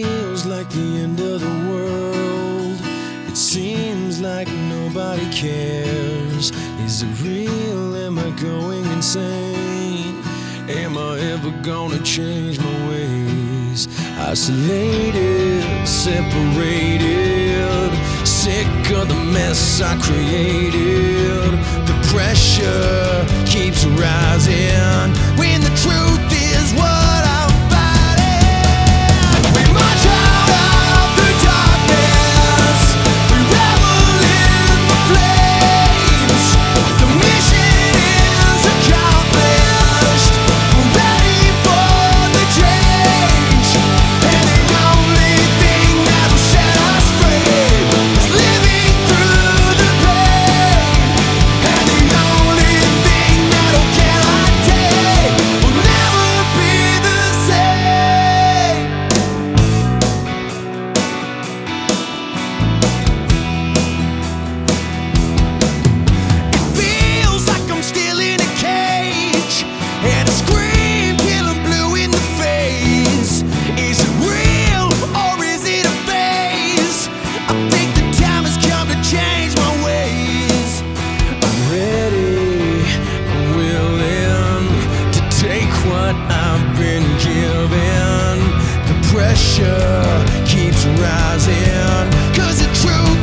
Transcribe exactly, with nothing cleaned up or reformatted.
feels like the end of the world. It seems like nobody cares. Is it real? Am I going insane? Am I ever gonna change my ways? Isolated, separated, sick of the mess I created. The pressure keeps rising when the truth is what I'm fighting. We march out of the darkness, we revel in the flames. The mission is accomplished, we're ready for the change. And the only thing that'll set us free is living through the pain. And the only thing that'll get our day will never be the same. It feels like I'm still in a cage, and I scream till I'm blue in the face. Is it real or is it a phase? I think the time has come to change my ways. I'm ready, I'm willing to take what I've been given. The pressure keeps rising, 'cause the truth